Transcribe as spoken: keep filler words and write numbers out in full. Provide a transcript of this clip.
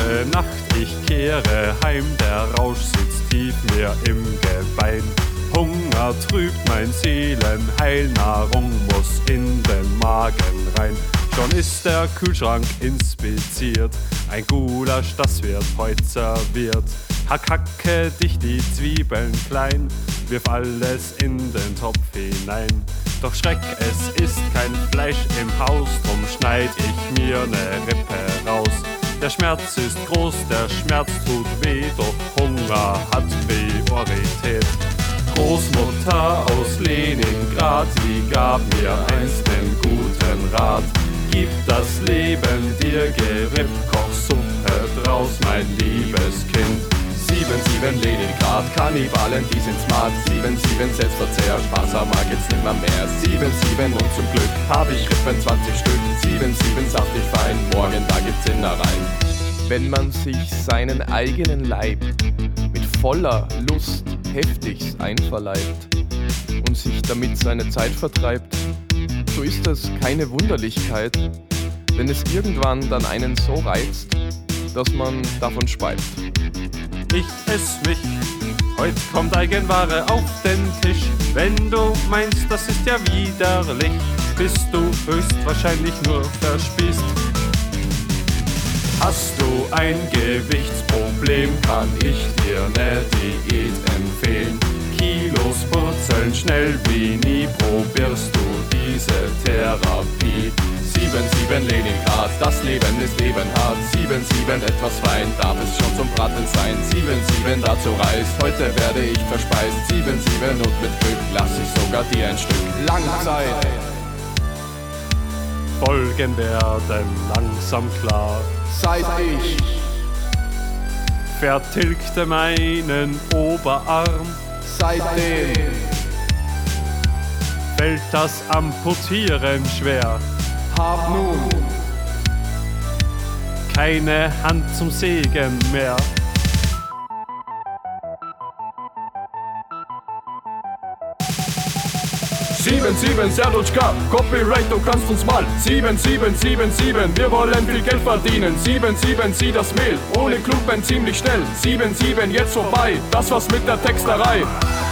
Gute Nacht, ich kehre heim, der Rausch sitzt tief mir im Gebein. Hunger trübt mein Seelenheil, Nahrung muss in den Magen rein. Schon ist der Kühlschrank inspiziert, ein Gulasch, das wird heut serviert. Hack, hacke dich die Zwiebeln klein, wirf alles in den Topf hinein. Doch Schreck, es ist kein Fleisch im Haus, drum schneid ich mir ne Rippe raus. Der Schmerz ist groß, der Schmerz tut weh, doch Hunger hat Priorität. Großmutter aus Leningrad, die gab mir einst den guten Rat. Gib das Leben dir Geripp, koch Suppe draus, mein liebes Kind. sieben sieben Leningrad, Kannibalen, die sind smart. sieben sieben Selbstverzehr, Spaß am Markt jetzt nimmer mehr. sieben sieben und zum Glück hab ich Rippen zwanzig Stück. sieben sieben saftig fein, morgen da gibt's Innereien. Wenn man sich seinen eigenen Leib mit voller Lust heftigst einverleibt und sich damit seine Zeit vertreibt, so ist das keine Wunderlichkeit, wenn es irgendwann dann einen so reizt, dass man davon speibt. Ich ess mich, heut kommt Eigenware auf den Tisch. Wenn du meinst, das ist ja widerlich, bist du höchstwahrscheinlich nur verspießt. Hast du ein Gewichtsproblem, kann ich dir ne Diät empfehlen. Kilos purzeln schnell wie nie, probierst du diese Therapie. sieben sieben Leningrad, das Leben ist eben hart. sieben sieben etwas fein, darf es schon zum Braten sein. sieben sieben dazu reißt, heute werde ich verspeist. sieben sieben und mit Glück lass ich sogar dir ein Stück. Langzeit. Folgen werden langsam klar, Seit ich vertilgte meinen Oberarm. seitdem Fällt das Amputieren schwer, hab nun keine Hand zum Sägen mehr. sieben sieben Serdutschka, Copyright, du kannst uns mal. sieben sieben sieben sieben, wir wollen viel Geld verdienen. sieben sieben, sieh das Mehl, ohne Klumpen ziemlich schnell. sieben sieben, jetzt vorbei, das war's mit der Texterei.